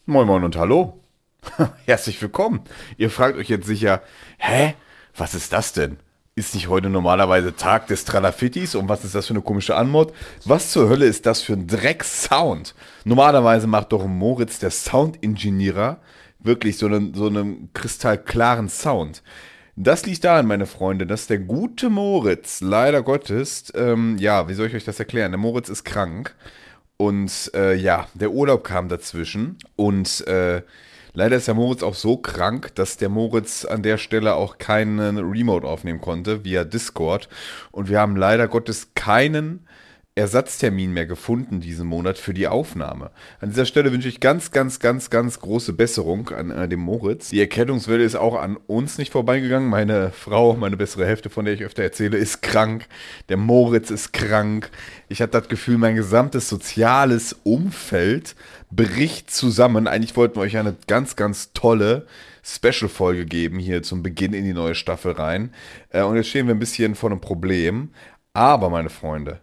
Moin Moin und hallo. Herzlich willkommen. Ihr fragt euch jetzt sicher, hä? Was ist das denn? Ist nicht heute normalerweise Tag des Tralafittis? Und was ist das für eine komische Anmod? Was zur Hölle ist das für ein Dreck-Sound? Normalerweise macht doch Moritz, der Sound-Engineer, wirklich so einen kristallklaren Sound. Das liegt daran, meine Freunde, dass der gute Moritz, leider Gottes, ja, wie soll ich euch das erklären? Der Moritz ist krank. Und ja, der Urlaub kam dazwischen. Und leider ist der Moritz auch so krank, dass der Moritz an der Stelle auch keinen Remote aufnehmen konnte via Discord. Und wir haben leider Gottes keinen Ersatztermin mehr gefunden diesen Monat für die Aufnahme. An dieser Stelle wünsche ich ganz, ganz, ganz, ganz große Besserung an dem Moritz. Die Erkältungswelle ist auch an uns nicht vorbeigegangen. Meine Frau, meine bessere Hälfte, von der ich öfter erzähle, ist krank. Der Moritz ist krank. Ich hatte das Gefühl, mein gesamtes soziales Umfeld bricht zusammen. Eigentlich wollten wir euch eine ganz, ganz tolle Special-Folge geben hier zum Beginn in die neue Staffel rein. Und jetzt stehen wir ein bisschen vor einem Problem. Aber, meine Freunde,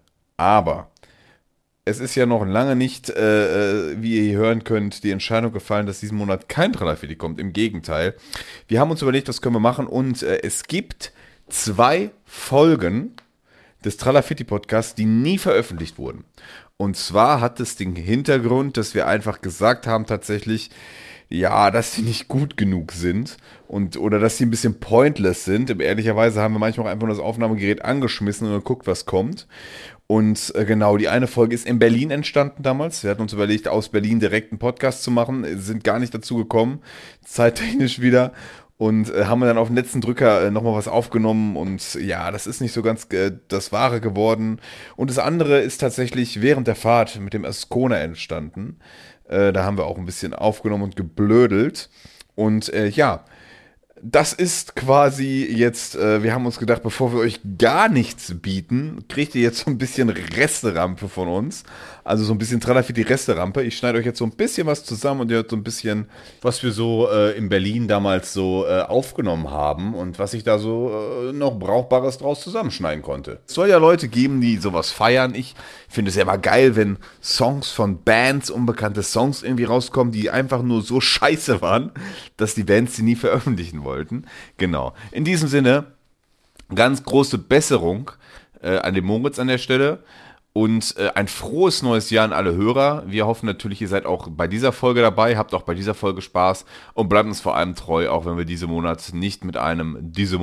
es ist ja noch lange nicht, wie ihr hier hören könnt, die Entscheidung gefallen, dass diesen Monat kein Tralafiti kommt. Im Gegenteil. Wir haben uns überlegt, was können wir machen. Und es gibt 2 Folgen des Tralafiti-Podcasts, die nie veröffentlicht wurden. Und zwar hat es den Hintergrund, dass wir einfach gesagt haben tatsächlich, ja, dass sie nicht gut genug sind oder dass sie ein bisschen pointless sind. Ehrlicherweise haben wir manchmal auch einfach nur das Aufnahmegerät angeschmissen und geguckt, was kommt. Und genau, die eine Folge ist in Berlin entstanden damals. Wir hatten uns überlegt, aus Berlin direkt einen Podcast zu machen, sind gar nicht dazu gekommen, zeittechnisch wieder. Und haben wir dann auf den letzten Drücker nochmal was aufgenommen und ja, das ist nicht so ganz das Wahre geworden. Und das andere ist tatsächlich während der Fahrt mit dem Ascona entstanden. Da haben wir auch ein bisschen aufgenommen und geblödelt. Und ja, das ist quasi jetzt, wir haben uns gedacht, bevor wir euch gar nichts bieten, kriegt ihr jetzt so ein bisschen Resterampe von uns. Also so ein bisschen Tralafiti-Resterampe. Ich schneide euch jetzt so ein bisschen was zusammen und ihr hört so ein bisschen, was wir so in Berlin damals so aufgenommen haben und was ich da so noch Brauchbares draus zusammenschneiden konnte. Es soll ja Leute geben, die sowas feiern. Ich finde es ja immer geil, wenn Songs von Bands, unbekannte Songs irgendwie rauskommen, die einfach nur so scheiße waren, dass die Bands sie nie veröffentlichen wollten. Genau. In diesem Sinne, ganz große Besserung an den Moritz an der Stelle. Und ein frohes neues Jahr an alle Hörer. Wir hoffen natürlich, ihr seid auch bei dieser Folge dabei, habt auch bei dieser Folge Spaß und bleibt uns vor allem treu, auch wenn wir diesen Monat nicht mit einer,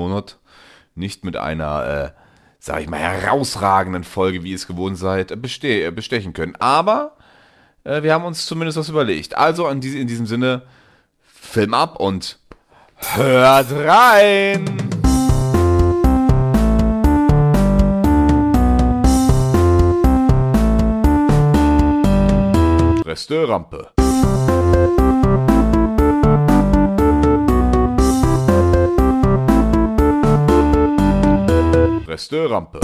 sag ich mal, herausragenden Folge, wie ihr es gewohnt seid, bestechen können. Aber wir haben uns zumindest was überlegt. Also in diesem Sinne, Film ab und hört rein! Resterampe. Resterampe.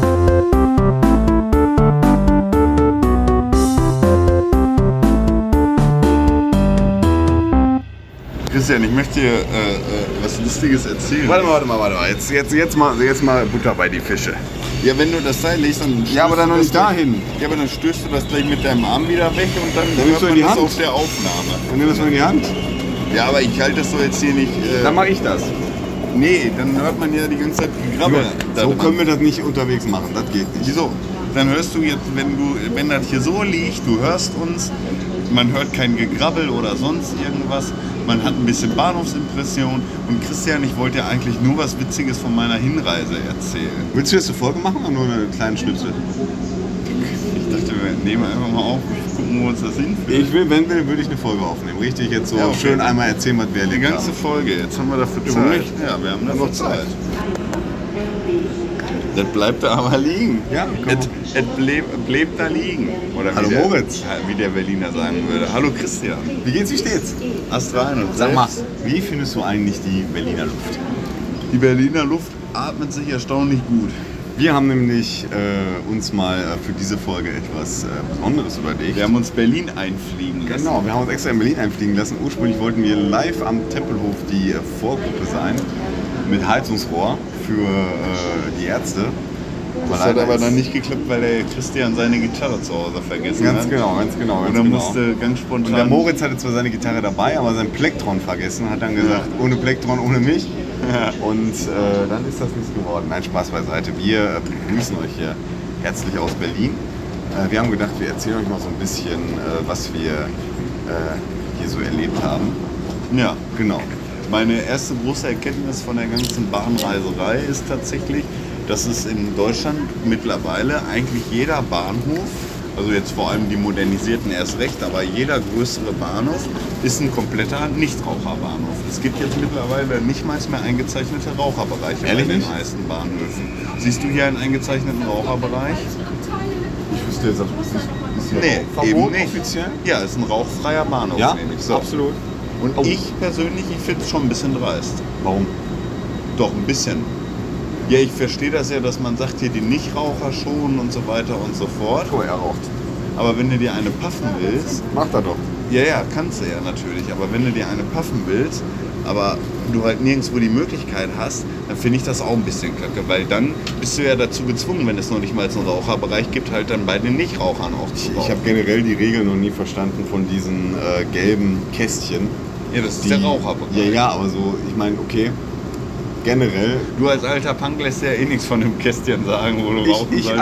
Christian, ich möchte dir was Lustiges erzählen. Warte mal. Jetzt mal Butter bei die Fische. Ja, wenn du das Seil legst, dann... Ja, aber dann noch nicht dahin. Ja, aber dann stößt du das gleich mit deinem Arm wieder weg und dann nimmst du in die Hand auf der Aufnahme. Dann nimm das mal in die Hand. Ja, aber ich halte das so jetzt hier nicht... Dann mache ich das. Nee, dann hört man ja die ganze Zeit Gegrabbel. So können wir das nicht unterwegs machen, das geht nicht. Wieso? Dann hörst du jetzt, wenn das hier so liegt, du hörst uns, man hört kein Gegrabbel oder sonst irgendwas, man hat ein bisschen Bahnhofsimpression und Christian, ich wollte ja eigentlich nur was Witziges von meiner Hinreise erzählen. Willst du jetzt eine Folge machen oder nur einen kleinen Schnipsel? Ich dachte, wir nehmen einfach mal auf und gucken, wo uns das hinführt. Würde ich eine Folge aufnehmen. Richtig, jetzt so Ja, okay. Schön einmal erzählen, was wir Die erlebt ganze haben. Folge, jetzt haben wir dafür Ja, Zeit. echt? Ja, wir haben Noch dafür Zeit. Das bleibt da aber liegen. Ja, Es bleibt da liegen. Oder Hallo wie Moritz. Wie der Berliner sagen würde. Hallo Christian. Wie geht's, wie steht's? Ast rein und Sag mal, selbst. wie findest du eigentlich die Berliner Luft? Die Berliner Luft atmet sich erstaunlich gut. Wir haben nämlich uns mal für diese Folge etwas Besonderes überlegt. Wir haben uns Berlin einfliegen lassen. Genau, wir haben uns extra in Berlin einfliegen lassen. Ursprünglich wollten wir live am Tempelhof die Vorgruppe sein mit Heizungsrohr für die Ärzte. Das hat aber dann nicht geklappt, weil der Christian seine Gitarre zu Hause vergessen hat. Ganz genau. Und dann musste ganz spontan... Und der Moritz hatte zwar seine Gitarre dabei, aber sein Plektron vergessen. Hat dann gesagt, ohne Plektron, ohne mich. Ja. Und dann ist das nichts geworden. Nein, Spaß beiseite. Wir begrüßen euch hier herzlich aus Berlin. Wir haben gedacht, wir erzählen euch mal so ein bisschen, was wir hier so erlebt haben. Ja, Genau. meine erste große Erkenntnis von der ganzen Bahnreiserei ist tatsächlich, dass es in Deutschland mittlerweile eigentlich jeder Bahnhof, also jetzt vor allem die modernisierten erst recht, aber jeder größere Bahnhof ist ein kompletter Nichtraucherbahnhof. Es gibt jetzt mittlerweile nicht mal mehr eingezeichnete Raucherbereiche Ehrlich bei den nicht? meisten Bahnhöfen. Siehst du hier einen eingezeichneten Raucherbereich? Ich wüsste jetzt, ist hier Nee, Verbot eben nicht. offiziell? Ja, ist ein rauchfreier Bahnhof. Ja, nämlich. So. absolut. Und Oh. ich persönlich, ich finde es schon ein bisschen dreist. Warum? Doch, ein bisschen. Ja, ich verstehe das ja, dass man sagt, hier die Nichtraucher schonen und so weiter und so fort. Oh, er raucht. Aber wenn du dir eine puffen willst, Macht er doch. ja, kannst du ja natürlich, aber wenn du dir eine puffen willst, aber du halt nirgendwo die Möglichkeit hast, dann finde ich das auch ein bisschen kacke, weil dann bist du ja dazu gezwungen, wenn es noch nicht mal einen Raucherbereich gibt, halt dann bei den Nichtrauchern auch zu Ich rauchen. habe generell die Regeln noch nie verstanden von diesen gelben Kästchen. Ja, das ist der Raucherbereich. Ja, ja, aber so, ich meine, okay, generell. Du als alter Punk lässt ja eh nichts von dem Kästchen sagen, wo du rauchen sollst.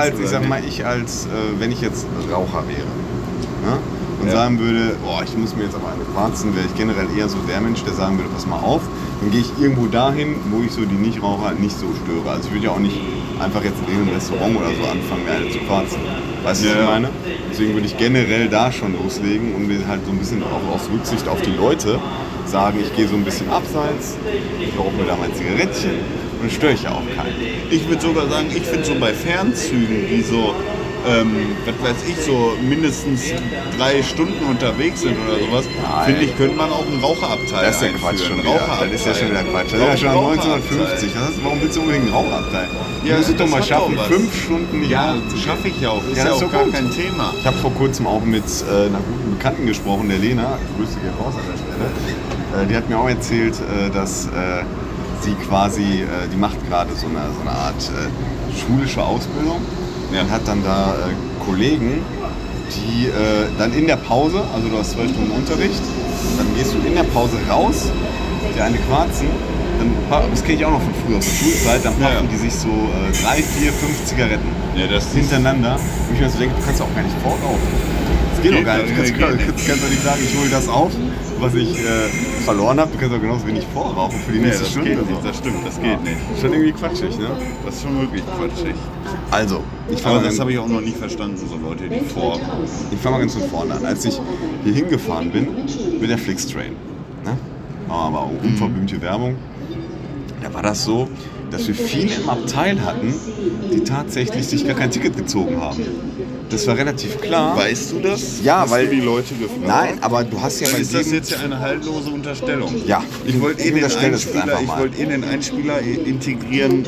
Wenn ich jetzt Raucher wäre, ne? Und sagen würde, ich muss mir jetzt aber eine quarzen, wäre ich generell eher so der Mensch, der sagen würde, pass mal auf, dann gehe ich irgendwo dahin, wo ich so die Nichtraucher nicht so störe. Also ich würde ja auch nicht einfach jetzt in einem Restaurant oder so anfangen, mir eine zu quarzen. Weißt du, was ich meine? Deswegen würde ich generell da schon loslegen und mir halt so ein bisschen auch aus Rücksicht auf die Leute sagen, ich gehe so ein bisschen abseits, ich rauche mir da mein Zigarettchen und dann störe ich ja auch keinen. Ich würde sogar sagen, ich finde so bei Fernzügen, die so, was weiß ich, so mindestens 3 Stunden unterwegs sind oder sowas, finde ich, könnte man auch einen Raucherabteil Das ist ja Quatsch schon wieder. Das ist ja schon wieder Quatsch. Das ist ja schon 1950. Warum willst du unbedingt einen Rauchabteil? Du musst es doch mal schaffen, 5 Stunden nicht Ja, rauchen zu gehen. schaffe ich ja auch. Ist Ja, ja das ist auch doch gar gut. kein Thema. Ich habe vor kurzem auch mit einer guten Bekannten gesprochen, der Lena. Grüße gehen raus an der Stelle. Die hat mir auch erzählt, dass sie quasi, die macht gerade so eine Art schulische Ausbildung. Und hat dann da Kollegen, die dann in der Pause, also du hast 12 Stunden Unterricht, dann gehst du in der Pause raus, dir eine quarzen, das kenne ich auch noch von früher aus der Schulzeit, dann paffen die sich so 3, 4, 5 Zigaretten hintereinander. Und ich mir so denke, du kannst auch gar nicht vorlaufen. Das geht doch gar nicht. Du kannst doch nicht sagen, ich hole das auf, was ich verloren habe. Du kannst auch genauso wenig vorrauchen für die nächste Stunde. Geht nicht, das stimmt, das geht nicht. Schon irgendwie quatschig, ne? Das ist schon wirklich quatschig. Also, Aber das habe ich auch noch nie verstanden, so Leute, die vorrauchen. Ich fange mal ganz von vorne an. Als ich hier hingefahren bin mit der Flixtrain, ne? Aber auch unverblümte Werbung, da war das so, dass wir viele im Abteil hatten, die tatsächlich sich gar kein Ticket gezogen haben. Das war relativ klar. Weißt du das? Ja, Hast weil du die Leute gefragt? Nein, aber du hast ja bei Ist das jedem... jetzt ja eine haltlose Unterstellung? Ja, Ich wollte ich unterstelle das jetzt einfach mal. den Einspieler integrieren.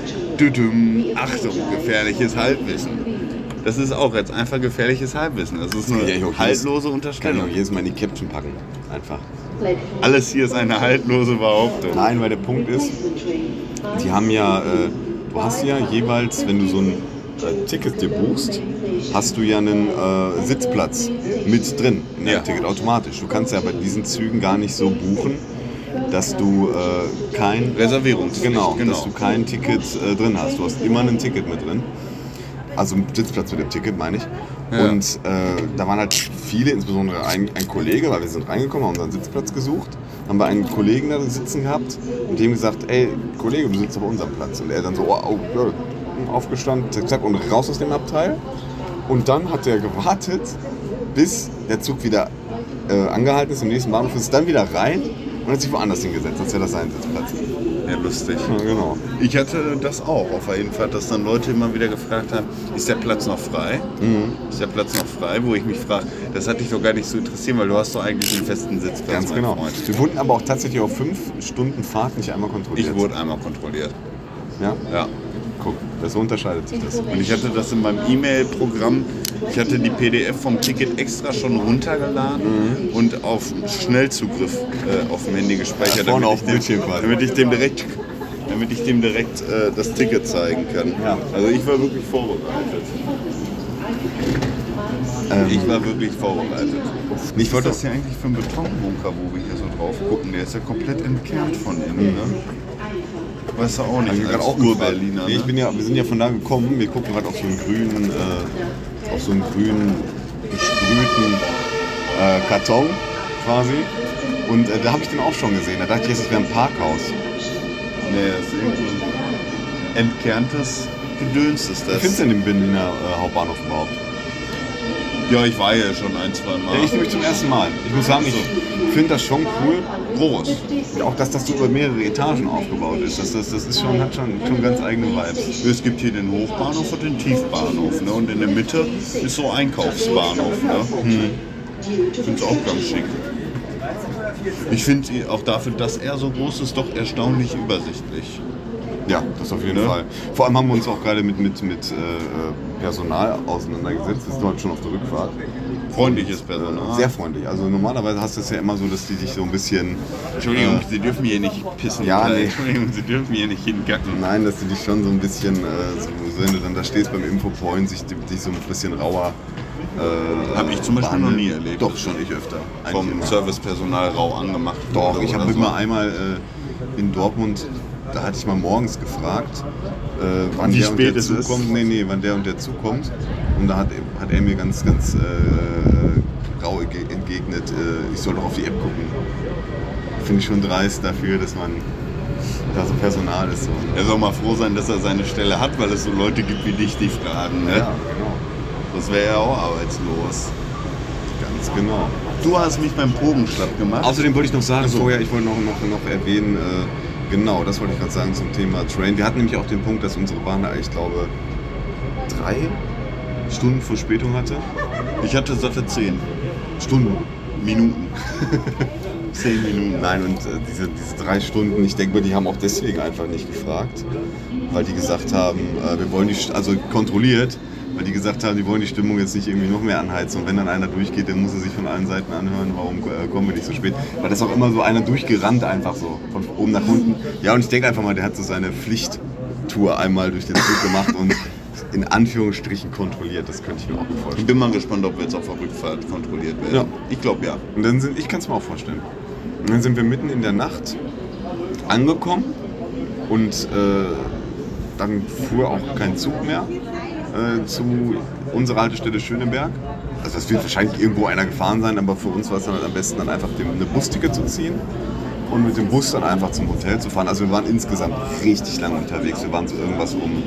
Achtung, gefährliches Halbwissen. Das ist auch jetzt einfach gefährliches Halbwissen. Das ist eine haltlose Ich kann Unterstellung. auch jedes Mal in die Caption packen. Einfach. Alles hier ist eine haltlose Behauptung. Nein, weil der Punkt ist, die haben ja, du hast ja jeweils, wenn du so ein Ticket dir buchst, hast du ja einen Sitzplatz mit drin in deinem Ticket automatisch. Du kannst ja bei diesen Zügen gar nicht so buchen, dass du kein Reservierungspflicht, genau, dass du kein Ticket drin hast. Du hast immer ein Ticket mit drin. Also einen Sitzplatz mit dem Ticket, meine ich. Ja. Und da waren halt viele, insbesondere ein Kollege, weil wir sind reingekommen, haben unseren Sitzplatz gesucht, haben wir einen Kollegen da sitzen gehabt und dem gesagt, ey Kollege, du sitzt auf unserem Platz. Und er dann so, aufgestanden, zack, und raus aus dem Abteil. Und dann hat er gewartet, bis der Zug wieder angehalten ist, im nächsten Bahnhof ist dann wieder rein und hat sich woanders hingesetzt, als wäre das sein Sitzplatz. Ja, lustig. Ja, genau. Ich hatte das auch auf jeden Fall, dass dann Leute immer wieder gefragt haben, ist der Platz noch frei? Ist der Platz noch frei? Wo ich mich frage, das hat dich doch gar nicht so interessieren, weil du hast doch eigentlich einen festen Sitzplatz, Ganz mein genau. Freund. Wir wurden aber auch tatsächlich auf 5 Stunden Fahrt nicht einmal kontrolliert. Ich wurde einmal kontrolliert. Ja? Ja. Guck, so unterscheidet sich das. Und ich hatte das in meinem E-Mail-Programm, ich hatte die PDF vom Ticket extra schon runtergeladen und auf Schnellzugriff auf dem Handy gespeichert, Ja, vorne auf dem Bildschirm quasi. damit ich dem direkt damit ich dem direkt das Ticket zeigen kann. Ja. Also ich war wirklich vorbereitet. Ich war wirklich vorbereitet. Ich Was wollte ist das hier eigentlich für ein Betonbunker, wo wir hier so drauf gucken? Der ist ja komplett entkernt von innen, ne? Weißt du auch nicht, ich als gerade auch Ur-Berliner, Nee, ne? wir sind ja von da gekommen, wir gucken gerade auf so einen grünen, besprühten Karton quasi. Und da habe ich den auch schon gesehen. Da dachte ich jetzt, es wäre ein Parkhaus. Nee, das ist irgendein entkerntes Gedöns ist Wie das. findest du denn den Berliner Hauptbahnhof überhaupt? Ja, ich war ja schon ein, zwei Mal. Ja, ich nämlich zum ersten Mal. Ich muss sagen, ich finde das schon cool. Groß. Ja, auch, dass das so über mehrere Etagen aufgebaut ist. Das ist schon, hat schon ganz eigene Vibes. Es gibt hier den Hochbahnhof und den Tiefbahnhof. Ne? Und in der Mitte ist so Einkaufsbahnhof. Ne? Ich finde es auch ganz schick. Ich finde auch dafür, dass er so groß ist, doch erstaunlich übersichtlich. Ja, das auf jeden Ne? Fall. Vor allem haben wir uns auch gerade mit Personal auseinandergesetzt. Wir sind heute schon auf der Rückfahrt. Freundliches Personal. Sehr freundlich. Also normalerweise hast du es ja immer so, dass die dich so ein bisschen... Entschuldigung, Sie dürfen hier nicht pissen. Ja, nee. Entschuldigung, Sie dürfen hier nicht hingacken. Nein, dass die dich schon so ein bisschen, wenn du dann da stehst beim Infopoint, dich so ein bisschen rauer... Habe ich zum Beispiel noch nie erlebt. Doch, Das schon ist ich öfter. Eigentlich Vom immer. Servicepersonal rau angemacht. Doch, wurde ich habe oder immer einmal in Dortmund, da hatte ich mal morgens gefragt, wann Wie der und spät der es ist? zukommt. Nee, wann der und der zukommt. Und da hat er mir ganz rau entgegnet, ich soll doch auf die App gucken. Finde ich schon dreist dafür, dass man da so Personal ist. So, ne? Er soll mal froh sein, dass er seine Stelle hat, weil es so Leute gibt wie dich, die fragen. Ne? Ja, genau. Das wäre ja auch arbeitslos. Ganz genau. Du hast mich beim Pogen schlapp gemacht. Außerdem wollte ich noch sagen, Also. vorher, ich wollte noch erwähnen, genau, das wollte ich gerade sagen zum Thema Train. Wir hatten nämlich auch den Punkt, dass unsere Bahn, ich glaube, 3 Stunden Verspätung hatte. Ich hatte satte 10 Stunden. Minuten. 10 Minuten. Nein, und diese 3 Stunden, ich denke mal, die haben auch deswegen einfach nicht gefragt, weil die gesagt haben, wir wollen also kontrolliert, weil die gesagt haben, die wollen die Stimmung jetzt nicht irgendwie noch mehr anheizen. Und wenn dann einer durchgeht, dann muss er sich von allen Seiten anhören, warum kommen wir nicht so spät. Weil das ist auch immer so einer durchgerannt einfach so, von oben nach unten. Ja, und ich denke einfach mal, der hat so seine Pflichttour einmal durch den Zug gemacht und in Anführungsstrichen kontrolliert. Das könnte ich mir auch gut Ich vorstellen. bin mal gespannt, ob wir jetzt auf der Rückfahrt kontrolliert werden. Ja. Ich glaube ja. Und dann ich kann es mir auch vorstellen. Und dann sind wir mitten in der Nacht angekommen und dann fuhr auch kein Zug mehr zu unserer Haltestelle Schöneberg. Also es wird wahrscheinlich irgendwo einer gefahren sein, aber für uns war es dann halt am besten, dann einfach eine Busticket zu ziehen und mit dem Bus dann einfach zum Hotel zu fahren. Also wir waren insgesamt richtig lange unterwegs. Wir waren so irgendwas um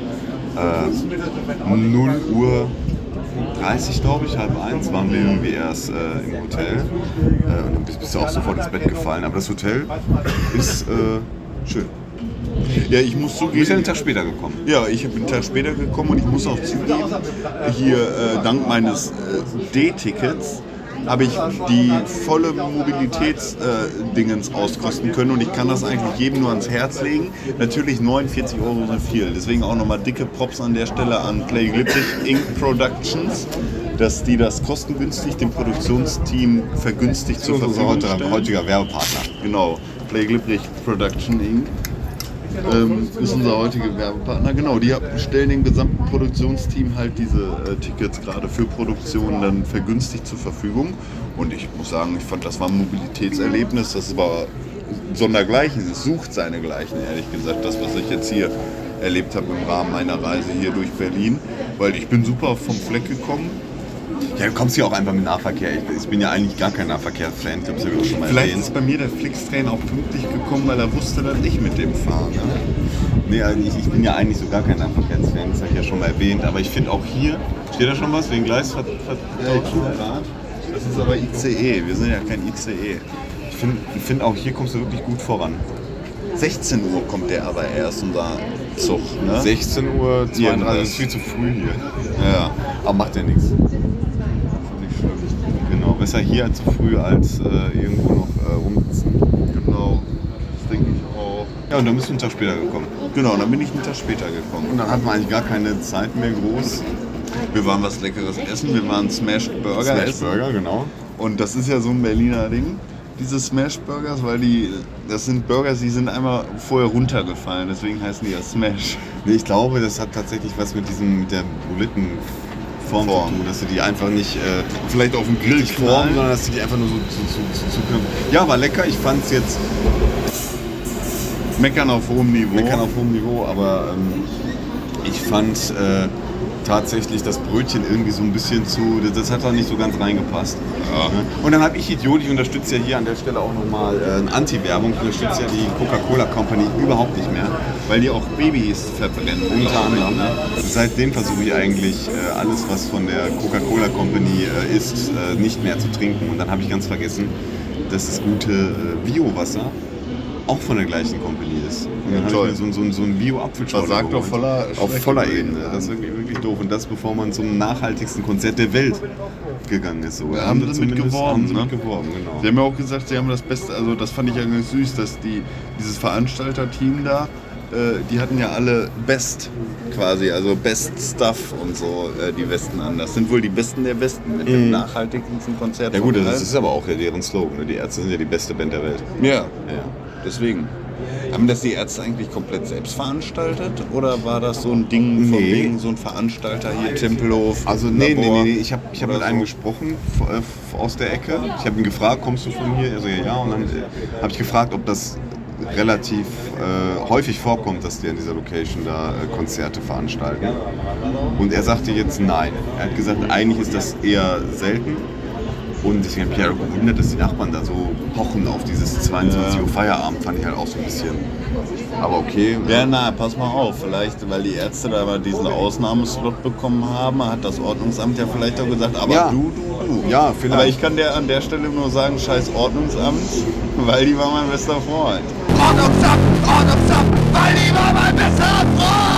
0 Uhr 30, glaube ich, 12:30 waren wir irgendwie erst im Hotel. Und dann bist du auch sofort ins Bett gefallen. Aber das Hotel ist schön. Ja, ich muss Du bist ja zugeben. einen Tag später gekommen. Ja, ich bin einen Tag später gekommen und ich muss auch zugeben, hier dank meines D-Tickets habe ich die volle Mobilitätsdingens auskosten können und ich kann das eigentlich jedem nur ans Herz legen. Natürlich 49 € sind viel, deswegen auch nochmal dicke Props an der Stelle an Clay Glipzig Inc. Productions, dass die das kostengünstig dem Produktionsteam vergünstigt zur Unser Verfügung stellen. heutiger Werbepartner. Genau, Clay Glipzig Production Inc. Ist unser heutiger Werbepartner. Genau, die stellen dem gesamten Produktionsteam halt diese Tickets gerade für Produktionen dann vergünstigt zur Verfügung. Und ich muss sagen, ich fand, das war ein Mobilitätserlebnis. Das war sondergleichen. Es sucht seinesgleichen, ehrlich gesagt. Das, was ich jetzt hier erlebt habe im Rahmen meiner Reise hier durch Berlin. Weil ich bin super vom Fleck gekommen. Ja, du kommst hier auch einfach mit Nahverkehr. Ich bin ja eigentlich gar kein Nahverkehrsfan. Ich habe es ja auch schon mal Vielleicht erwähnt. ist bei mir der Flixtrain auch pünktlich gekommen, weil er wusste, dass ich mit dem fahre. Ne? Nee, also ich bin ja eigentlich so gar kein Nahverkehrsfan. Das habe ich ja schon mal erwähnt. Aber ich finde auch hier, steht da schon was wegen Gleisvertauschung? Das ist aber ICE, wir sind ja kein ICE. Ich finde auch hier kommst du wirklich gut voran. 16 Uhr kommt der aber erst, unser Zug. Ne? 16:32 Uhr, Irgendwas. ist viel zu früh hier. Ja. Aber macht ja nichts. Ist nicht schlimm. Genau, besser hier als zu früh als irgendwo noch rumsitzen. Genau, das denke ich auch. Ja, und dann bist du einen Tag später gekommen. Genau, dann bin ich einen Tag später gekommen. Und dann hatten wir eigentlich gar keine Zeit mehr groß. Wir waren was Leckeres essen, wir waren Smashed Burger Smash essen. Burger, genau. Und das ist ja so ein Berliner Ding. diese Smash Burgers, weil das sind Burgers, die sind einmal vorher runtergefallen, deswegen heißen die ja Smash. Nee, ich glaube, das hat tatsächlich was mit der Bulettenform zu tun, dass du die einfach nicht Vielleicht auf dem Grill richtig formen, sondern dass du die einfach nur so zu Ja, war lecker. Ich fand es jetzt Meckern auf hohem Niveau, aber ich fand tatsächlich das Brötchen irgendwie so ein bisschen das hat da nicht so ganz reingepasst. Ja. Und dann habe ich unterstütze ja hier an der Stelle auch nochmal eine Anti-Werbung, ich unterstütze ja die Coca-Cola Company überhaupt nicht mehr. Weil die auch Babys verbrennen. Unter anderem. Ne? Seitdem versuche ich eigentlich alles, was von der Coca-Cola Company ist, nicht mehr zu trinken. Und dann habe ich ganz vergessen, dass das gute Bio-Wasser auch von der gleichen Company ist. Und dann habe ich mir so ein Bio-Apfelschorle Versagt geholt. Auf voller Ebene. Das ist wirklich doof. Und das, bevor man zum nachhaltigsten Konzert der Welt gegangen ist. So. Ja, haben sie mit geworben, genau. Sie haben ja auch gesagt, sie haben das Beste, also das fand ich ja ganz süß, dass dieses Veranstalterteam da, die hatten ja alle Best quasi, also Best Stuff und so, die Westen an. Das sind wohl die Besten der Besten mit dem nachhaltigsten Konzert. Ja gut, das ist aber auch deren Slogan. Ne? Die Ärzte sind ja die beste Band der Welt. Ja. Deswegen. Haben das die Ärzte eigentlich komplett selbst veranstaltet? Oder war das so ein Ding von wegen so ein Veranstalter hier, Tempelhof? Also nee. Ich hab mit einem gesprochen aus der Ecke. Ich habe ihn gefragt, kommst du von hier? Er so, ja. Und dann habe ich gefragt, ob das relativ häufig vorkommt, dass die in dieser Location da Konzerte veranstalten. Und er sagte jetzt nein. Er hat gesagt, eigentlich ist das eher selten. Und deswegen habe ich ja gewundert, dass die Nachbarn da so pochen auf dieses 22 Uhr Feierabend, fand ich halt auch so ein bisschen. Aber okay. Ja, pass mal auf, vielleicht, weil die Ärzte da mal diesen Ausnahmeslot bekommen haben, hat das Ordnungsamt ja vielleicht auch gesagt, aber ja. du. Ja, vielleicht. Aber ich kann dir an der Stelle nur sagen, scheiß Ordnungsamt, weil die war mein bester Freund. Ordnungsamt, weil die war mein bester Freund!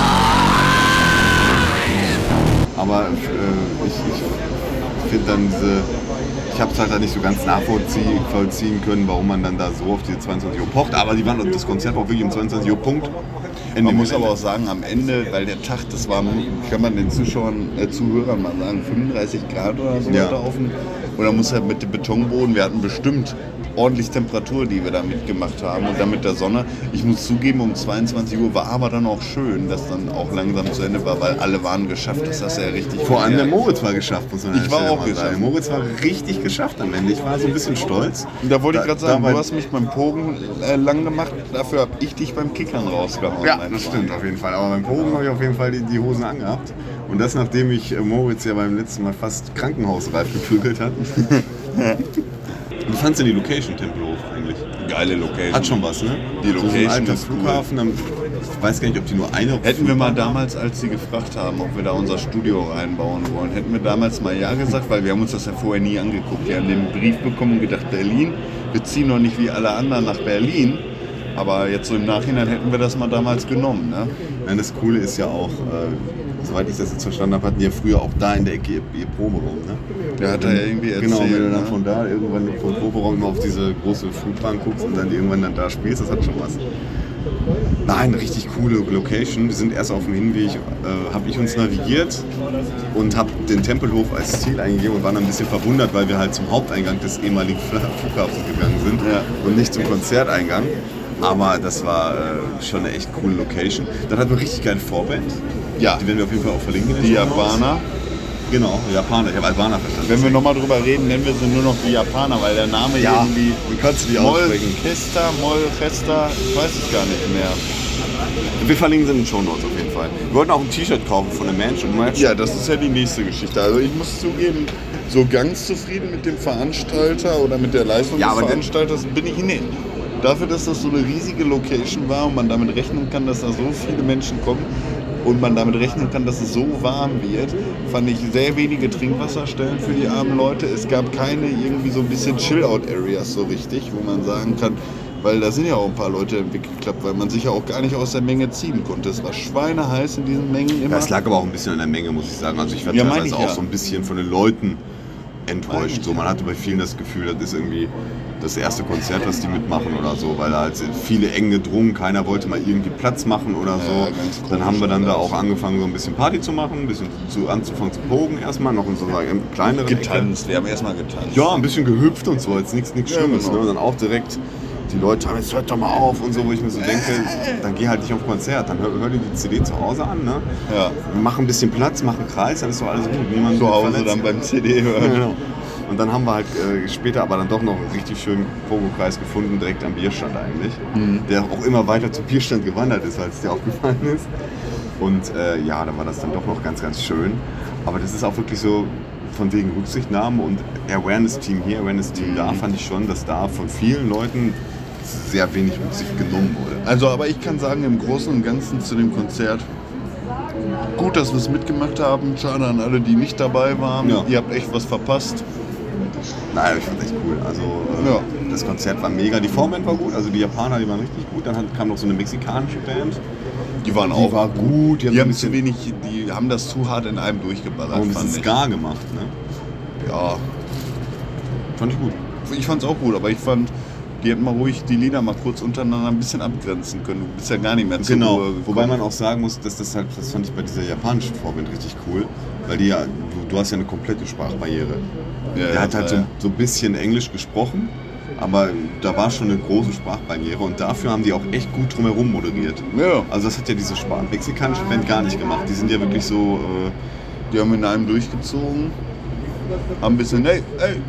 Aber ich finde dann ich habe es halt nicht so ganz nachvollziehen können, warum man dann da so auf diese 22 Uhr pocht. Aber das Konzert war auch wirklich um 22 Uhr Punkt. Man muss aber auch sagen, am Ende, weil der Tag, das war, kann man den Zuhörern mal sagen, 35 Grad oder so da offen. Und dann muss halt mit dem Betonboden, wir hatten bestimmt ordentlich Temperatur, die wir da mitgemacht haben und dann mit der Sonne. Ich muss zugeben, um 22 Uhr war aber dann auch schön, dass dann auch langsam zu Ende war, weil alle waren geschafft, das hast du ja richtig. Vor allem der Moritz war geschafft, muss man Ich war auch geschafft. Der Moritz war richtig geschafft am Ende. Ich war so ein bisschen stolz. Und da wollte ich gerade sagen, du hast mich beim Pogen lang gemacht, dafür habe ich dich beim Kickern rausgehauen. Ja, das stimmt auf jeden Fall. Aber beim Pogen habe ich auf jeden Fall die Hosen angehabt. Und das, nachdem ich Moritz ja beim letzten Mal fast krankenhausreif geprügelt hat. Wie fandst du die Location, Tempelhof, eigentlich? Geile Location. Hat schon was, ne? Die Location so ein alter ist Flughafen. Cool. Ich weiß gar nicht, ob die nur eine... Hätten wir mal damals, als sie gefragt haben, ob wir da unser Studio reinbauen wollen, hätten wir damals mal ja gesagt, weil wir haben uns das ja vorher nie angeguckt. Wir haben den Brief bekommen und gedacht, Berlin, wir ziehen noch nicht wie alle anderen nach Berlin. Aber jetzt so im Nachhinein hätten wir das mal damals genommen, ne? Nein, das Coole ist ja auch... soweit ich das jetzt verstanden habe, hatten die ja früher auch da in der Ecke ihr Proberaum, ne? Der hat da ja irgendwie erzählt. Genau, wenn du dann von da irgendwann vom Proberaum immer auf diese große Flugbahn guckst und dann irgendwann dann da spielst, das hat schon was. Nein, richtig coole Location. Wir sind erst auf dem Hinweg, habe ich uns navigiert und habe den Tempelhof als Ziel eingegeben und waren dann ein bisschen verwundert, weil wir halt zum Haupteingang des ehemaligen Flughafens gegangen sind und nicht zum Konzerteingang. Aber das war schon eine echt coole Location. Dann hatten wir richtig geile Vorband. Ja. Die werden wir auf jeden Fall auch verlinken. Die Japaner. Genau, Japaner. Ich habe Albaner verstanden. Wenn wir nochmal drüber reden, nennen wir sie nur noch die Japaner, weil der Name irgendwie... Wie kannst du die aussprechen? Molchester, ich weiß es gar nicht mehr. Wir verlinken sie in den Shownotes auf jeden Fall. Wir wollten auch ein T-Shirt kaufen von der Mansion. Ja, das ist ja die nächste Geschichte. Also ich muss zugeben, so ganz zufrieden mit dem Veranstalter oder mit der Leistung des Veranstalters bin ich nicht. Dafür, dass das so eine riesige Location war und man damit rechnen kann, dass da so viele Menschen kommen und man damit rechnen kann, dass es so warm wird, fand ich sehr wenige Trinkwasserstellen für die armen Leute. Es gab keine irgendwie so ein bisschen Chill-Out-Areas so richtig, wo man sagen kann, weil da sind ja auch ein paar Leute im Weg geklappt, weil man sich ja auch gar nicht aus der Menge ziehen konnte. Es war schweineheiß in diesen Mengen immer. Ja, es lag aber auch ein bisschen an der Menge, muss ich sagen. Also ich war teilweise auch so ein bisschen von den Leuten enttäuscht. So, man hatte bei vielen das Gefühl, das ist irgendwie das erste Konzert, was die mitmachen oder so, weil da halt viele eng gedrungen, keiner wollte mal irgendwie Platz machen oder so. Ja, dann haben wir dann da auch angefangen, so ein bisschen Party zu machen, ein bisschen anzufangen zu pogen erstmal, noch in so einer kleineren Getanzt, wir haben erstmal getanzt. Ja, ein bisschen gehüpft und so, jetzt nichts Schlimmes. genau. Ne? Und dann auch direkt die Leute haben, jetzt hört doch mal auf und so, wo ich mir so denke, dann geh halt nicht auf Konzert, dann hör dir die CD zu Hause an, ne? Ja. Mach ein bisschen Platz, mach einen Kreis, dann ist doch alles gut. Niemand Zu wird Hause verletzt. dann beim CD hören. Ja, genau. Und dann haben wir halt später aber dann doch noch einen richtig schönen Pogo-Kreis gefunden, direkt am Bierstand eigentlich, der auch immer weiter zum Bierstand gewandert ist, als der aufgefallen ist. Und ja, da war das dann doch noch ganz, ganz schön. Aber das ist auch wirklich so von wegen Rücksichtnahme und Awareness-Team hier, Awareness-Team da, fand ich schon, dass da von vielen Leuten sehr wenig Rücksicht genommen wurde. Also, aber ich kann sagen, im Großen und Ganzen zu dem Konzert, gut, dass wir es mitgemacht haben. Schade an alle, die nicht dabei waren. Ja. Ihr habt echt was verpasst. Naja, ich fand echt cool. Also Ja. das Konzert war mega. Die Vorband war gut, also die Japaner, die waren richtig gut. Dann kam noch so eine mexikanische Band. Die waren Die auch war gut. Die so ein haben zu bisschen wenig, die haben das zu hart in einem durchgeballert, ein fand bisschen ich. Ska gemacht. Ne? Ja, Fand ich gut. ich fand's auch gut, aber ich fand, die hätten mal ruhig die Lieder mal kurz untereinander ein bisschen abgrenzen können. Du bist ja gar nicht mehr zur Genau, Ruhe gekommen. wobei man auch sagen muss, dass das fand ich bei dieser japanischen Vorband richtig cool, weil die ja, du hast ja eine komplette Sprachbarriere. Ja, Der ja, hat halt ja. so ein bisschen Englisch gesprochen, aber da war schon eine große Sprachbarriere und dafür haben die auch echt gut drumherum moderiert. Ja. Also das hat ja diese mexikanische Band gar nicht gemacht. Die sind ja wirklich so, Die haben in einem durchgezogen, haben ein bisschen, hey,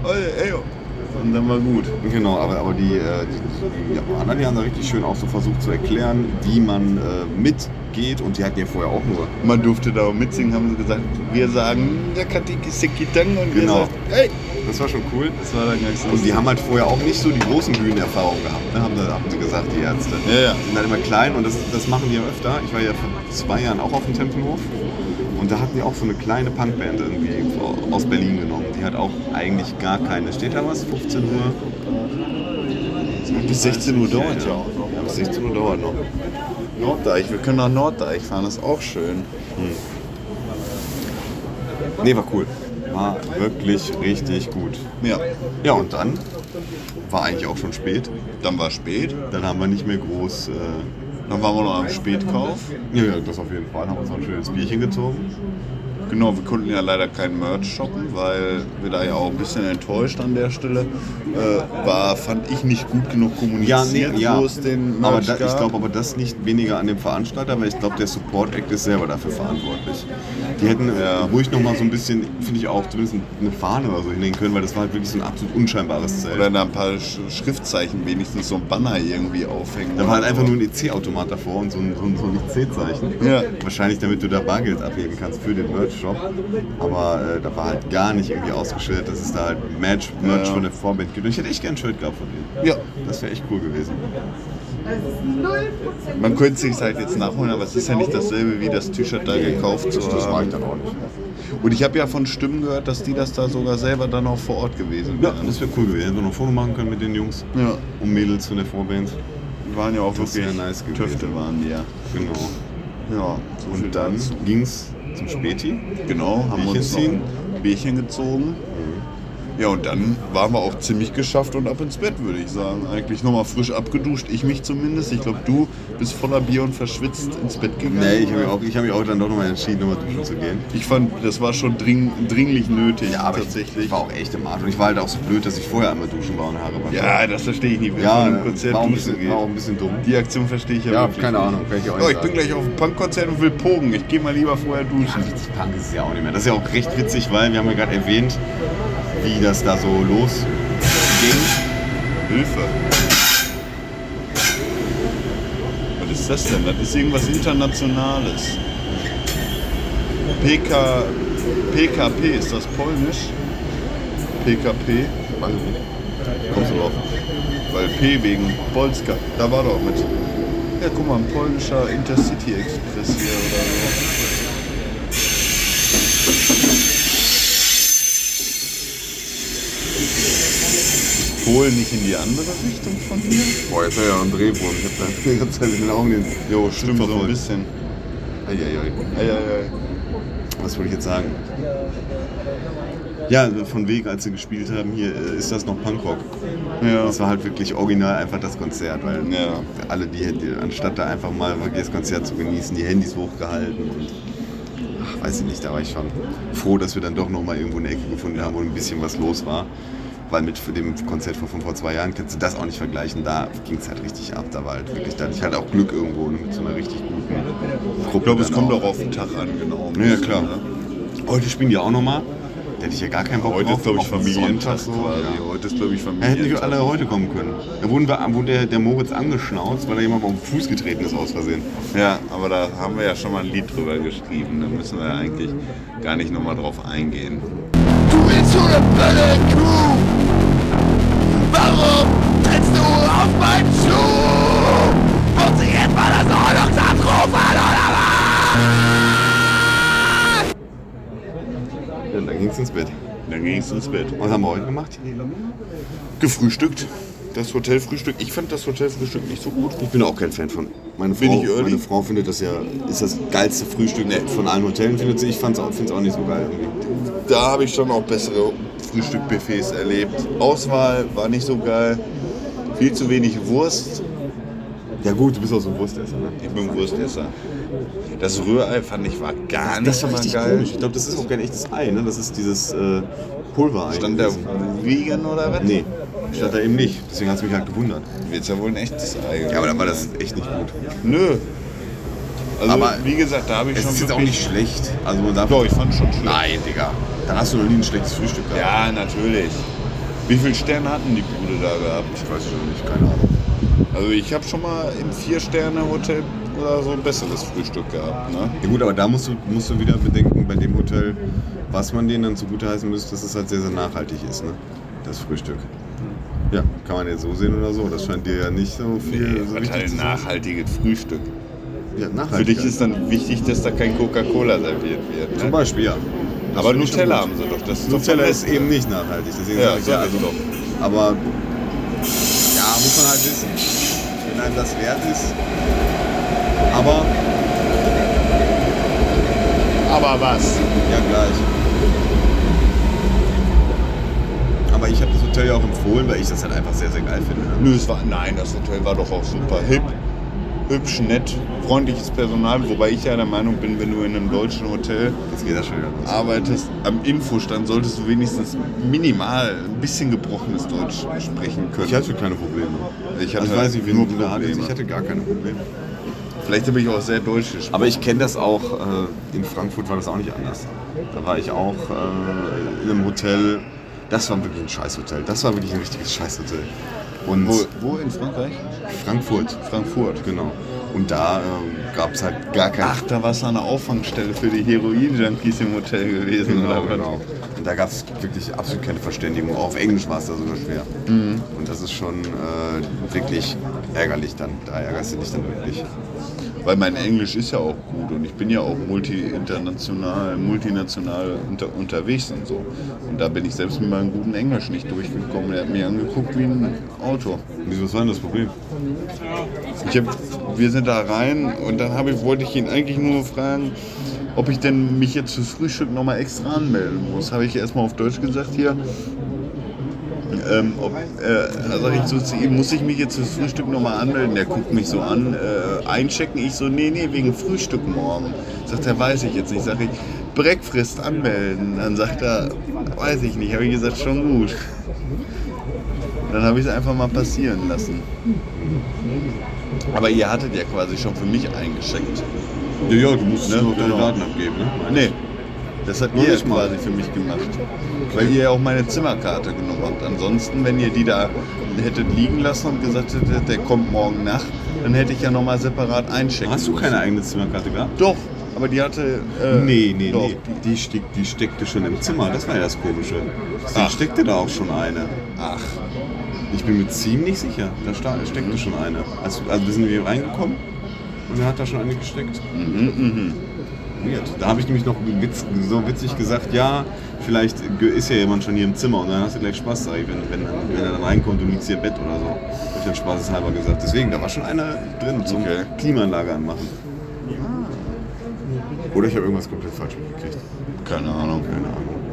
und dann war gut. genau, aber die Japaner, die haben da richtig schön auch so versucht zu erklären, wie man mitgeht und die hatten ja vorher auch nur. Man durfte da auch mitsingen, haben sie gesagt, wir sagen Nakatiki Sekitang und wir Genau. sagen, hey, Das war schon cool. das war dann ganz Und die haben halt vorher auch nicht so die großen Bühnenerfahrungen gehabt, ne? haben sie gesagt, die Ärzte. Ja, ja. Die sind halt immer klein und das machen die ja öfter. Ich war ja vor 2 Jahren auch auf dem Tempelhof und da hatten die auch so eine kleine Punkband irgendwie aus Berlin genommen. Die hat auch eigentlich gar keine, steht da was? 15 Uhr? Bis 16 Uhr dauert ja auch noch. Ja, bis 16 Uhr dauert noch. Norddeich, wir können nach Norddeich fahren, das ist auch schön. Nee, war cool. War wirklich richtig gut. Ja, Ja, und dann war eigentlich auch schon spät. dann war spät, Dann haben wir nicht mehr groß. dann waren wir noch am Spätkauf. Ja, das auf jeden Fall. Haben uns auch ein schönes Bierchen gezogen. Genau, wir konnten ja leider kein Merch shoppen, weil wir da ja auch ein bisschen enttäuscht an der Stelle. Fand ich nicht gut genug kommuniziert, wo es den aber Merch gab. ich glaube aber das liegt weniger an dem Veranstalter, weil ich glaube, der Support Act ist selber dafür verantwortlich. Die hätten ruhig noch mal so ein bisschen, finde ich auch, zumindest eine Fahne oder so hinlegen können, weil das war halt wirklich so ein absolut unscheinbares Zelt. Oder da ein paar Schriftzeichen, wenigstens so ein Banner irgendwie aufhängen. Da war halt einfach nur ein EC-Automat davor und so ein EC-Zeichen. Ja. Wahrscheinlich, damit du da Bargeld abheben kannst für den Merch-Shop. Aber da war halt gar nicht irgendwie ausgeschildert, dass es da halt Merch von der Vorband gibt. Und ich hätte echt gern ein Shirt gehabt von denen. Ja, Das wäre echt cool gewesen. man könnte es sich halt jetzt nachholen, aber es ist ja nicht dasselbe wie das T-Shirt da gekauft zu Das haben. war ich dann auch nicht. Und ich habe ja von Stimmen gehört, dass die das da sogar selber dann auch vor Ort gewesen Ja, wären. das wäre cool gewesen. Hätten wir noch ein Foto machen können mit den Jungs Ja. und Mädels von der Vorband. Die waren ja auch Das wirklich wär nice gewesen. Töfte waren die ja. Genau. Ja, so viel Und dann dazu. ging es zum Späti. Genau, haben wir uns noch Bierchen ein Bierchen gezogen. Ja, und dann waren wir auch ziemlich geschafft und ab ins Bett, würde ich sagen. Eigentlich nochmal frisch abgeduscht, ich mich zumindest. Ich glaube, du bist voller Bier und verschwitzt ins Bett gegangen. Nee, ich habe mich auch dann doch nochmal entschieden, nochmal duschen zu gehen. Ich fand, das war schon dringlich nötig, Ja, aber tatsächlich. ich war auch echt im Arsch. Und ich war halt auch so blöd, dass ich vorher einmal duschen war und Haare waschen. Ja, das verstehe ich nicht, wenn ja, man im Konzert war auch, ein duschen bisschen, war auch ein bisschen dumm. Die Aktion verstehe ich ja, Ja, wirklich keine nicht. Ahnung, kann ich auch nicht Oh, ich sagen. bin gleich auf dem Punkkonzert und will pogen. Ich gehe mal lieber vorher Ja, duschen. richtig Punk ist es ja auch nicht mehr. Das ist ja auch recht witzig, weil wir haben ja gerade erwähnt, wie das da so losging. Hilfe. Was ist das denn? Das ist irgendwas Internationales. PKP, ist das polnisch? PKP? Weiß ich nicht. Kommst du drauf? Weil P wegen Polska. Da war doch mit. Ja, guck mal, ein polnischer Intercity Express hier oder so. Polen nicht in die andere Richtung von hier? Boah, jetzt hat er ja einen Drehwurm. Ich hab da die ganze Zeit in den Augen den. Jo, Stimmt, so ein bisschen. Eieiei. Eieiei. Was wollte ich jetzt sagen? Ja, von Weg, als sie gespielt haben, hier ist das noch Punkrock. Ja. Das war halt wirklich original einfach das Konzert, weil Ja. alle, die anstatt da einfach mal wirklich das Konzert zu genießen, die Handys hochgehalten und weiß ich nicht, da war ich schon froh, dass wir dann doch nochmal irgendwo eine Ecke gefunden haben, wo ein bisschen was los war. Weil mit dem Konzert von vor 2 Jahren kannst du das auch nicht vergleichen. Da ging es halt richtig ab. Da war halt wirklich, da hatte ich halt auch Glück irgendwo mit so einer richtig guten Gruppe. Ich glaube, es dann kommt auch auch auf den Tag an, genau. Ja, klar. Heute spielen die auch nochmal. Da hätte ich ja gar keinen Bock Heute drauf. ist, glaube ich, auf den Familientag Sonntag quasi. Ja. Heute ist, glaube ich, Da hätten Familientag. die alle heute kommen können. Da wurde der Moritz angeschnauzt, weil er jemand auf den Fuß getreten ist aus Versehen. Ja, aber da haben wir ja schon mal ein Lied drüber geschrieben. Da müssen wir ja eigentlich gar nicht nochmal drauf eingehen. Du willst so eine Bälle-Kuh! Warum trittst du auf meinen Schuh? Muss ich etwa das Ordnungsamt rufen oder was? Ja, dann ging's ins Bett. Dann ging es ins Bett. Was haben wir heute gemacht? Gefrühstückt. Das Hotelfrühstück. Ich fand das Hotelfrühstück nicht so gut. Ich bin auch kein Fan von. Bin ich early? Meine Frau findet das ja, ist das geilste Frühstück von allen Hotels, findet sie. Ich finde es auch nicht so geil irgendwie. Da habe ich schon auch bessere Frühstückbuffets erlebt. Auswahl war nicht so geil. Viel zu wenig Wurst. Ja gut, du bist auch so ein Wurstesser, ne? Ich bin Wurstesser. Das Rührei fand ich war gar nicht Das war mal richtig geil. komisch. Ich glaube, das ist auch kein echtes Ei, ne? Das ist dieses Pulverei. Stand der gewesen. vegan oder was? Nee, stand da eben nicht. Deswegen hat es mich halt gewundert. Wird ja wohl ein echtes Ei. Ja, aber dann war das echt nicht gut. Nö. Also, Aber wie gesagt, da habe ich Es schon ist jetzt auch wirklich- nicht schlecht. Also man darf. Doch, ich fand schon schlecht. Nein, Digga. Dann hast du noch nie ein schlechtes Frühstück gehabt. Ja, natürlich. Wie viele Sterne hatten die Bude da gehabt? Ich weiß es schon nicht, keine Ahnung. Also ich habe schon mal im 4-Sterne-Hotel oder so ein besseres Frühstück gehabt. Ne? Ja gut, aber da musst du wieder bedenken, bei dem Hotel, was man denen dann zugute heißen müsste, dass es halt sehr, sehr nachhaltig ist, ne? Das Frühstück. Ja, kann man jetzt so sehen oder so. Das scheint dir ja nicht so viel so Was wichtig halt zu sein. nachhaltiges Frühstück. Ja, Für nachhaltig. dich ist dann wichtig, dass da kein Coca-Cola serviert wird. Zum Ne? Beispiel, ja. Das Aber finde ich schon Nutella gut. haben sie doch. Das ist doch Nutella vom ist Besten. eben nicht nachhaltig. Deswegen Ja, sag ich sag ich also, doch. aber ja, muss man halt wissen, wenn einem das wert ist. Aber was? ja, gleich. Aber ich habe das Hotel ja auch empfohlen, weil ich das halt einfach sehr, sehr geil finde. Ne? Nö, nein, das Hotel war doch auch super hip. Hübsch, nett, freundliches Personal. Wobei ich ja der Meinung bin, wenn du in einem deutschen Hotel Jetzt geht das schon wieder los. arbeitest, am Infostand solltest du wenigstens minimal ein bisschen gebrochenes Deutsch sprechen können. Ich hatte keine Probleme. Ich hatte Also ich weiß nicht, wie nur du da hattest. Probleme. Ich hatte gar keine Probleme. Vielleicht habe ich auch sehr deutsch gesprochen. Aber ich kenne das auch, in Frankfurt war das auch nicht anders. Da war ich auch in einem Hotel, das war wirklich ein Scheißhotel. Das war wirklich ein richtiges Scheißhotel. Und Wo in Frankreich? Frankfurt. Frankfurt. Genau. Und da gab es halt gar kein... Ach, da war es eine Auffangstelle für die Heroin-Junkies im Hotel gewesen. Genau, oder was? genau. Und da gab es wirklich absolut keine Verständigung. Auch auf Englisch war es da sogar schwer. Und das ist schon wirklich ärgerlich dann. Da ärgerst du dich dann wirklich. Weil mein Englisch ist ja auch gut und ich bin ja auch multinational unterwegs und so. Und da bin ich selbst mit meinem guten Englisch nicht durchgekommen. Er hat mir angeguckt wie ein Auto. Wieso, was war denn das Problem? Wir sind da rein und dann wollte ich ihn eigentlich nur fragen, ob ich denn mich jetzt fürs Frühstück nochmal extra anmelden muss. Habe ich erstmal auf Deutsch gesagt hier. Sag ich so zu ihm, muss ich mich jetzt fürs Frühstück nochmal anmelden? Der guckt mich so an, einchecken. Ich so, nee, wegen Frühstück morgen. Sagt er, weiß ich jetzt nicht. Sag ich, Breakfast anmelden. Dann sagt er, weiß ich nicht. Habe ich gesagt, schon gut. Dann habe ich es einfach mal passieren lassen. Aber ihr hattet ja quasi schon für mich eingecheckt. Ja, du musst Ne? noch deine Genau. Daten abgeben, ne? Nee, das habt Nur ihr nicht mal. quasi für mich gemacht. Weil ihr ja auch meine Zimmerkarte genommen habt. Ansonsten, wenn ihr die da hättet liegen lassen und gesagt hättet, der kommt morgen Nacht, dann hätte ich ja nochmal separat einchecken Hast du müssen. keine eigene Zimmerkarte gehabt? Doch, aber die hatte... Nee. doch. Die steckte schon im Zimmer, das war ja das Komische. Deswegen Ach. steckte da auch schon eine. Ach, Ich bin mir ziemlich sicher, da steckte schon eine. Also wir sind hier reingekommen und er hat da schon eine gesteckt. Weird. Da habe ich nämlich noch so witzig gesagt, ja, vielleicht ist ja jemand schon hier im Zimmer und dann hast du gleich Spaß, sag ich, wenn er dann reinkommt und liegt hier im Bett oder so. Hab ich dann spaßeshalber gesagt. Deswegen, da war schon einer drin zum Okay. Klimaanlage anmachen. Oder ich habe irgendwas komplett falsch mitgekriegt. keine Ahnung. Keine Ahnung.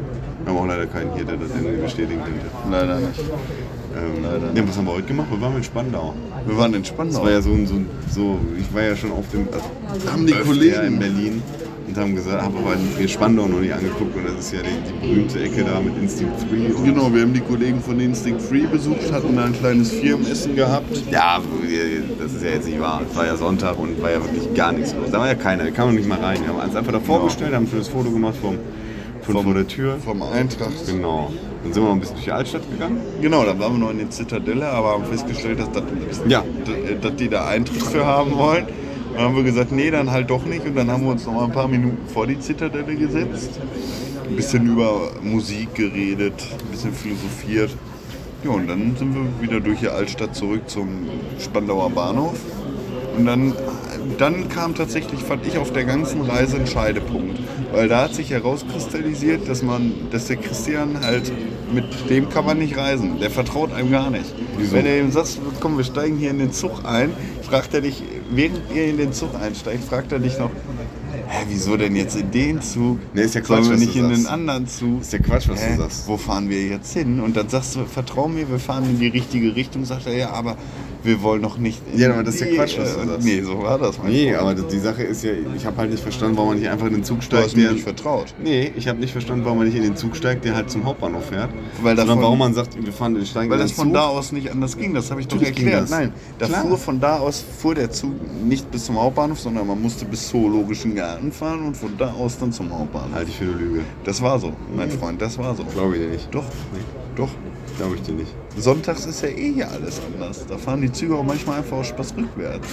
Wir haben auch leider keinen hier, der das irgendwie bestätigen könnte. Leider nicht. Ja, was haben wir heute gemacht? Wir waren in Spandau. Wir waren in Das Spandau. war ja so, ich war ja schon auf dem Haben die öfter Kollegen- in Berlin und haben gesagt, habe aber mir Spandau noch nicht angeguckt und das ist ja die berühmte Ecke da mit Instinct 3. Und Genau, wir haben die Kollegen von Instinct Free besucht, hatten da ein kleines Firmenessen gehabt. ja, das ist ja jetzt nicht wahr. Es war ja Sonntag und war ja wirklich gar nichts los. Da war ja keiner, da kam man nicht mal rein. Wir haben uns einfach davor gestellt, haben ein schönes Foto gemacht vor der Tür. Vom Eintracht. Genau. Dann sind wir noch ein bisschen durch die Altstadt gegangen. Genau, dann waren wir noch in der Zitadelle, aber haben festgestellt, dass die da Eintritt für haben wollen. Dann haben wir gesagt, nee, dann halt doch nicht. Und dann haben wir uns noch mal ein paar Minuten vor die Zitadelle gesetzt. Ein bisschen über Musik geredet, ein bisschen philosophiert. Ja, und dann sind wir wieder durch die Altstadt zurück zum Spandauer Bahnhof. Und dann kam tatsächlich, fand ich, auf der ganzen Reise ein Scheidepunkt. Weil da hat sich herauskristallisiert, dass der Christian halt, mit dem kann man nicht reisen. Der vertraut einem gar nicht. Wieso? Wenn er ihm sagt, komm, wir steigen hier in den Zug ein, fragt er dich, während ihr in den Zug einsteigt, fragt er dich noch, wieso denn jetzt in den Zug? Nee, ist ja Quatsch, Sollen wir was nicht du in den sagst. anderen Zug? Ist ja Quatsch, was du sagst. Wo fahren wir jetzt hin? Und dann sagst du, vertrau mir, wir fahren in die richtige Richtung. Sagt er, ja, aber wir wollen noch nicht in Ja, aber das ist ja die- Quatsch, was du sagst. Nee, so war das. mein Nee, Freund. aber die Sache ist ja, ich habe halt nicht verstanden, warum man nicht einfach in den Zug Du steigt. hast mir nicht vertraut. Nee, ich habe nicht verstanden, warum man nicht in den Zug steigt, der halt zum Hauptbahnhof fährt. Weil sondern davon- warum man sagt, wir steigen Weil in das den von Zug. da aus nicht anders ging, das habe ich doch Natürlich ging erklärt. das. Nein, da Klar. fuhr der Zug nicht bis zum Hauptbahnhof, sondern man musste bis Zoologischen Garten fahren und von da aus dann zum Hauptbahnhof. Halte ich für eine Lüge. Das war so, mein Freund, das war so. Glaube ich dir nicht. Doch, doch. Glaube ich dir nicht. Sonntags ist ja eh hier alles anders. Da fahren die Züge auch manchmal einfach aus Spaß rückwärts.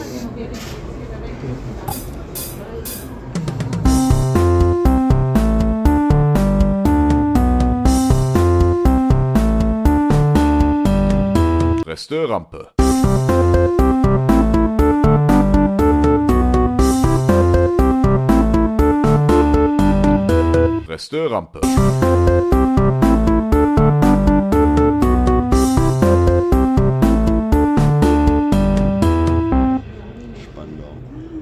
Reste Rampe. Reste Rampe. Spandau.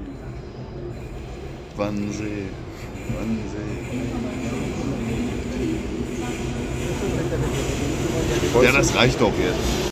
Wannsee, Wannsee. Ja, das reicht doch jetzt.